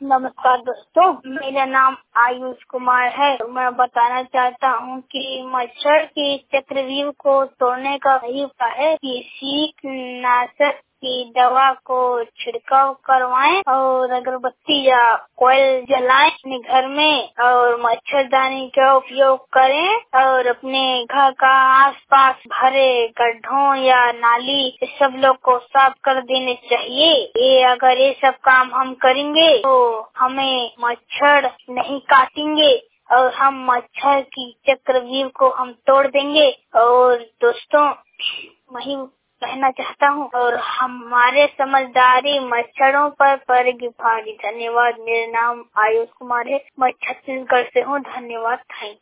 नमस्कार दोस्तों, मेरा नाम आयुष कुमार है। मैं बताना चाहता हूँ कि मच्छर की चक्रव्यूह को तोड़ने का सही उपाय है कि कीटनाशक की दवा को छिड़काव करवाएं और अगरबत्ती या कोयल जलाएं अपने घर में और मच्छरदानी का उपयोग करें और अपने घर का आसपास भरे गड्ढों या नाली सब लोग को साफ कर देने चाहिए। अगर ये सब काम हम करेंगे तो हमें मच्छर नहीं काटेंगे और हम मच्छर की चक्रव्यूह को हम तोड़ देंगे। और दोस्तों, मैं कहना चाहता हूँ और हमारे समझदारी मच्छरों पर पड़ेगी भारी। धन्यवाद। मेरा नाम आयुष कुमार है, मैं छत्तीसगढ़ से हूँ। धन्यवाद। Thank you.